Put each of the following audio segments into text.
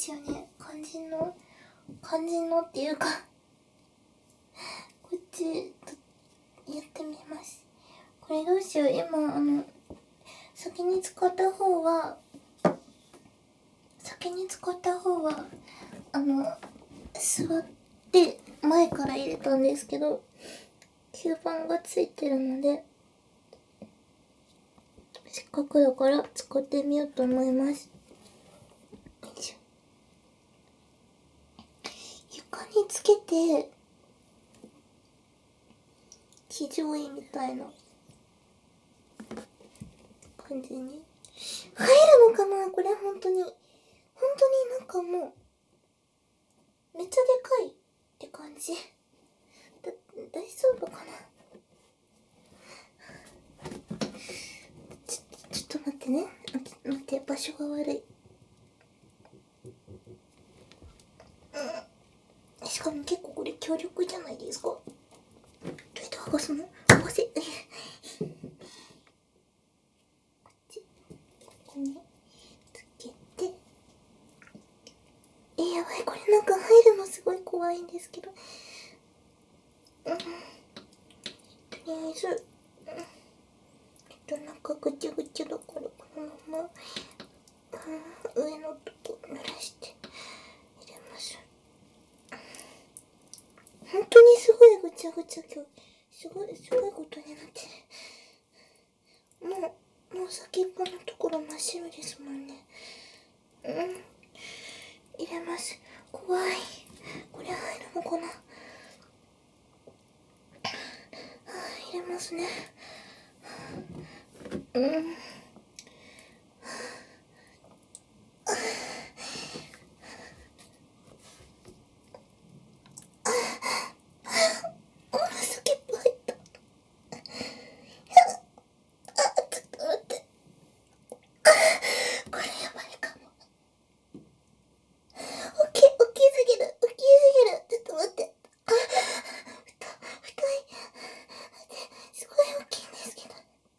ですよね。肝心のっていうかこっちやってみます。これどうしよう。今先に使った方は座って前から入れたんですけど、吸盤がついてるので、せっかくだから使ってみようと思います。床につけて地上絵みたいな感じに入るのかな。これ本当になんかもうめっちゃでかいって感じ。大丈夫かな。ちょっと待ってね。待って、場所が悪い。しかも結構これ強力じゃないですか。どうやって剥がすの？剥がせ。ここにつけて。やばい、これなんか入るのすごい怖いんですけど。とりあえず、なんかぐちゃぐちゃだからこのまま、上のとこ濡らして入れます。本当にすごいぐちゃぐちゃ、今日すごいことになってる。もう先っぽのところ真っ白ですもんね。入れます。怖い。これ入るのかな。入れますね。先っぽ入った。ちょっと待って。これやばいかも。大きすぎる。ちょっと待って。太い。すごい大きいんですけど。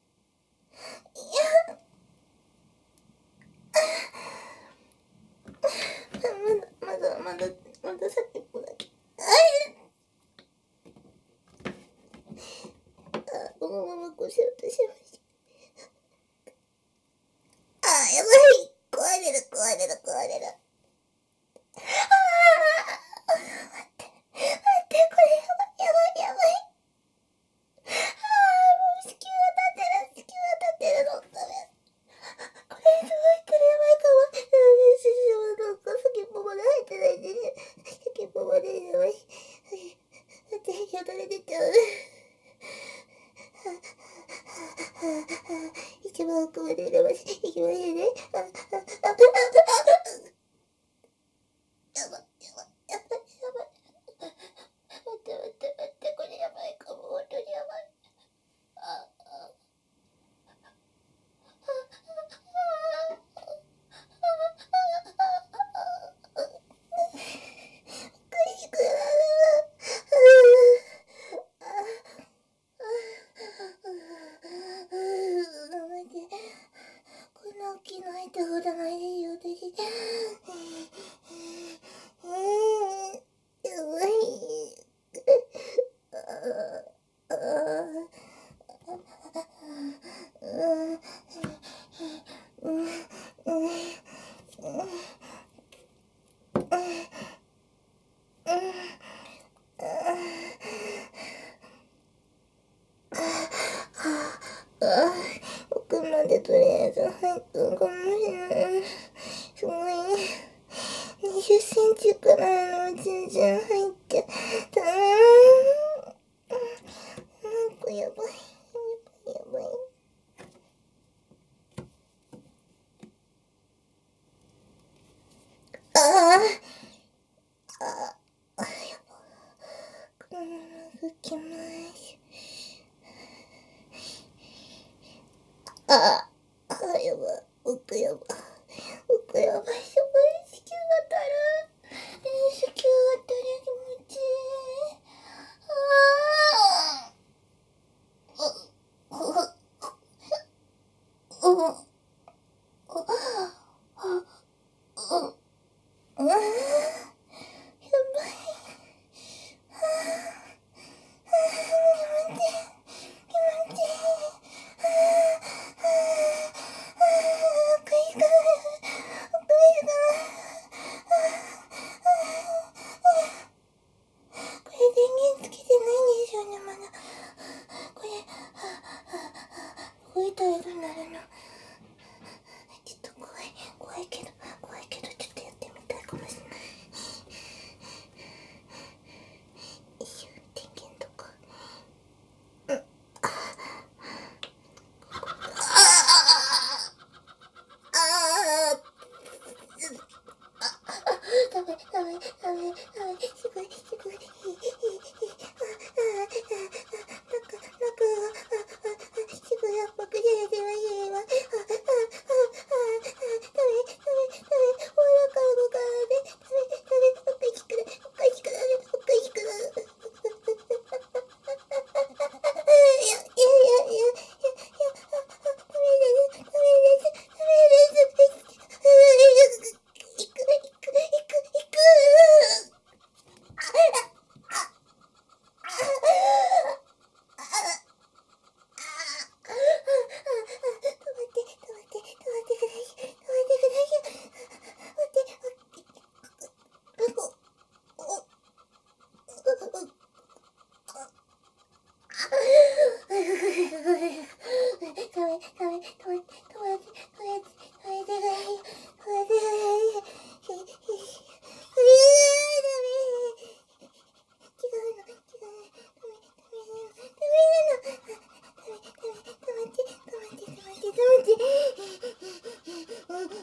まだ先っぽだけ。このままこうしようとしました。やばい。壊れる。待って、これやばい。もう子宮が立ってるの。ダメ。これすごい、これやばいかも。なんか先っぽまで入ってないんでね。先っぽまでやばい。待って、よだれ出ちゃう。一番奥まで入れます。いきますね。やばい。待って、これやばいかも。本当にやばい。苦しくなる。こんな大きいの入ったことないですよ、私。やばい。奥までとりあえず入ったのかもしれない。すごい。20センチくらいの全然入ってたな。なんかやばい。このまま拭きます。やばい。奥やばい。すごい。子宮が足る。子宮が足る。気持ちいい。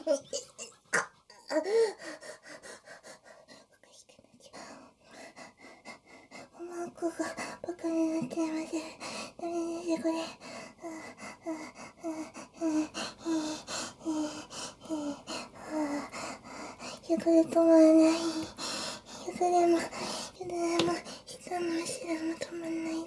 マークがバカになっちゃいません。ダメですこれ。ゆずで止まらない。ゆずでも、人の後ろも止まらない。